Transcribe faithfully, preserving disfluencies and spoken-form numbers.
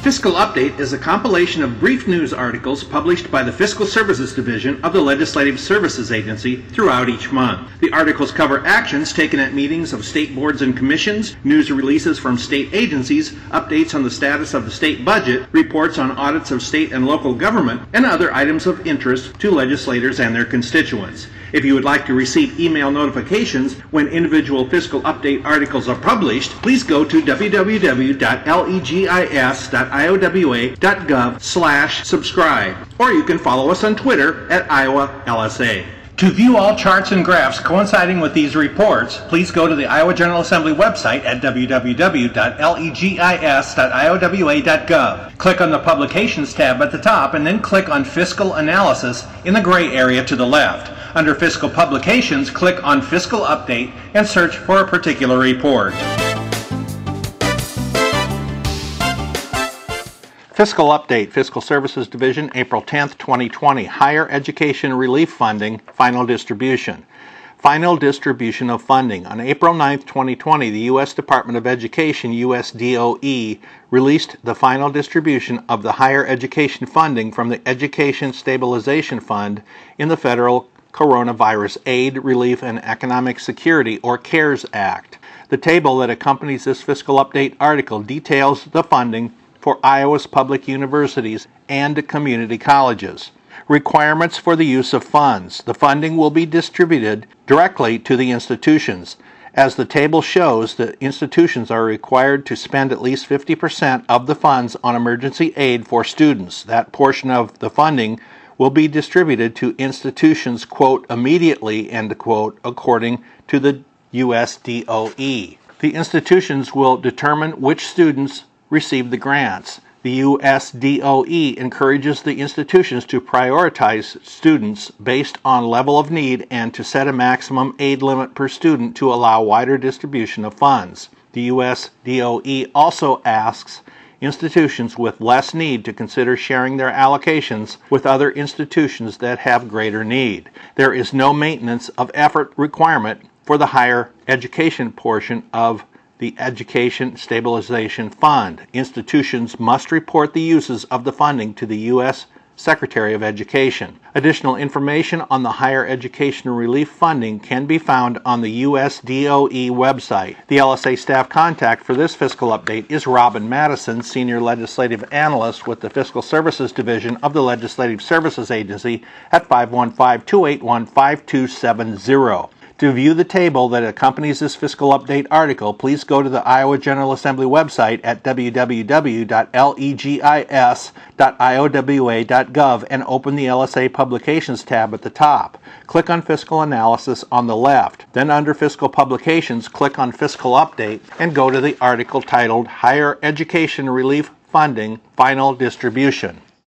Fiscal Update is a compilation of brief news articles published by the Fiscal Services Division of the Legislative Services Agency throughout each month. The articles cover actions taken at meetings of state boards and commissions, news releases from state agencies, updates on the status of the state budget, reports on audits of state and local government, and other items of interest to legislators and their constituents. If you would like to receive email notifications when individual Fiscal Update articles are published, please go to w w w dot legis dot iowa dot gov slash subscribe, or you can follow us on Twitter at Iowa L S A. To view all charts and graphs coinciding with these reports, please go to the Iowa General Assembly website at w w w dot legis dot iowa dot gov. Click on the Publications tab at the top and then click on Fiscal Analysis in the gray area to the left. Under Fiscal Publications, click on Fiscal Update and search for a particular report. Fiscal Update, Fiscal Services Division, April tenth, twenty twenty. Higher Education Relief Funding, Final Distribution. Final distribution of funding. On April ninth, twenty twenty, the U S Department of Education, U S D O E, released the final distribution of the higher education funding from the Education Stabilization Fund in the Federal Coronavirus Aid, Relief, and Economic Security, or CARES Act. The table that accompanies this Fiscal Update article details the funding for Iowa's public universities and community colleges. Requirements for the use of funds. The funding will be distributed directly to the institutions. As the table shows, the institutions are required to spend at least fifty percent of the funds on emergency aid for students. That portion of the funding will be distributed to institutions, quote, immediately, end quote, according to the U S D O E. The institutions will determine which students receive the grants. The U S D O E encourages the institutions to prioritize students based on level of need and to set a maximum aid limit per student to allow wider distribution of funds. The U S D O E also asks institutions with less need to consider sharing their allocations with other institutions that have greater need. There is no maintenance of effort requirement for the higher education portion of the Education Stabilization Fund. Institutions must report the uses of the funding to the U S Secretary of Education. Additional information on the higher education relief funding can be found on the U S D O E website. The L S A staff contact for this fiscal update is Robin Madison, Senior Legislative Analyst with the Fiscal Services Division of the Legislative Services Agency at five one five, two eight one, five two seven zero. To view the table that accompanies this Fiscal Update article, please go to the Iowa General Assembly website at w w w dot legis dot iowa dot gov and open the L S A Publications tab at the top. Click on Fiscal Analysis on the left. Then under Fiscal Publications, click on Fiscal Update and go to the article titled Higher Education Relief Funding, Final Distribution.